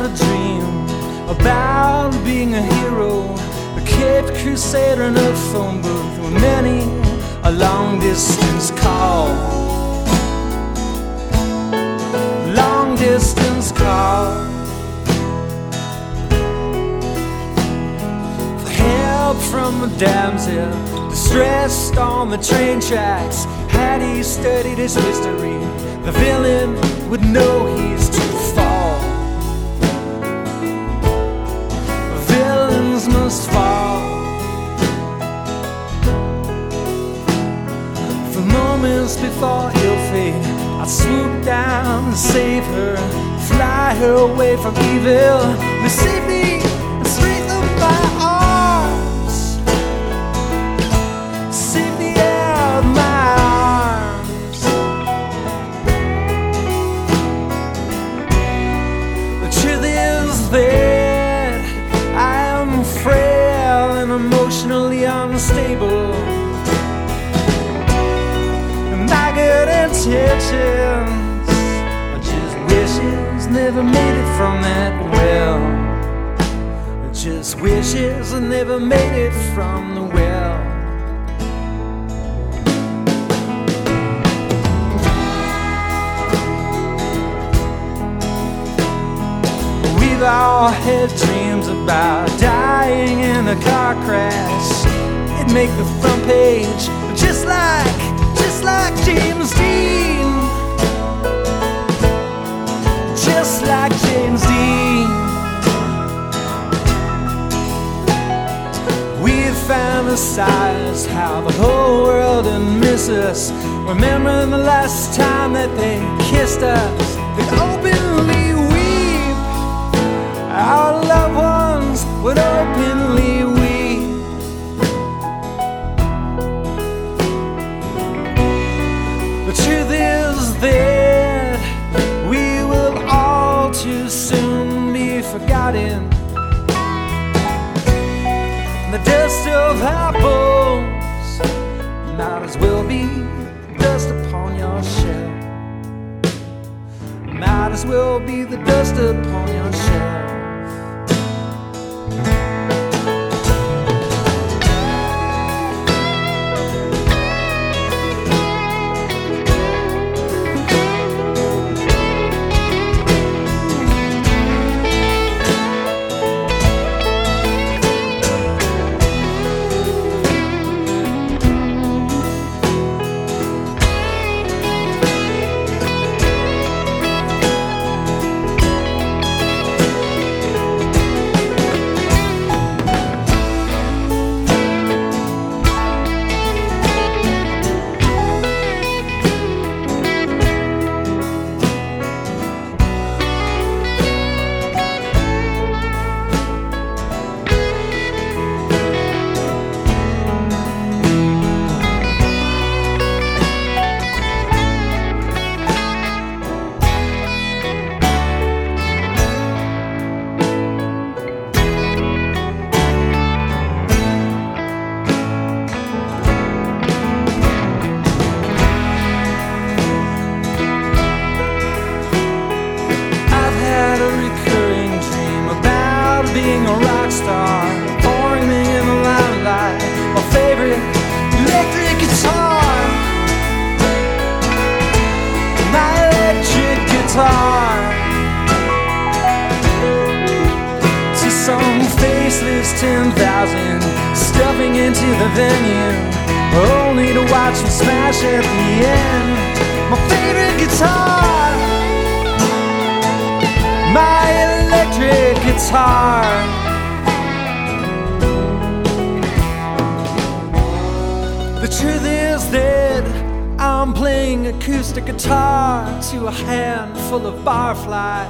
had a dream about being a hero, a caped crusader in a phone booth with many a long-distance call. Long-distance call for help from a damsel distressed on the train tracks. Had he studied his history, the villain would know he's to fall. Villains must fall. For moments before ill fate, I'd swoop down and save her, fly her away from evil, and save me and strengthen my arms. Save me out my arms. The truth is that I am frail and emotionally unstable. My good intentions are just wishes never made it from that well. Just wishes I never made it from the well. We've all had dreams about dying in a car crash. It'd make the front page just like James Dean. Just like James Dean. We've fantasized how the whole world would miss us, remembering the last time that they kissed us. They openly weep. Our loved ones would openly weep. The truth is that we will all too soon be forgotten. The dust of our bones might as well be dust upon your shell. Might as well be the dust upon your shell. Being a rock star, pouring me in the limelight. My favorite electric guitar. My electric guitar. To some faceless 10,000 stuffing into the venue, only to watch me smash at the end. My favorite guitar. My electric guitar. The truth is that I'm playing acoustic guitar to a handful of barfly.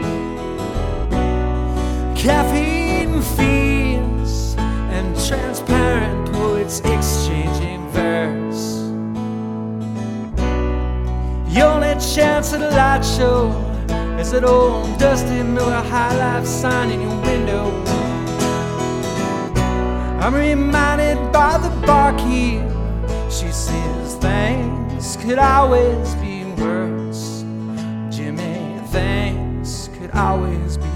Caffeine fiends and transparent poets exchanging verse. The only chance at a light show is that old dusty Miller High Life sign in your window. I'm reminded by the barkeep. She says things could always be worse. Jimmy, things could always be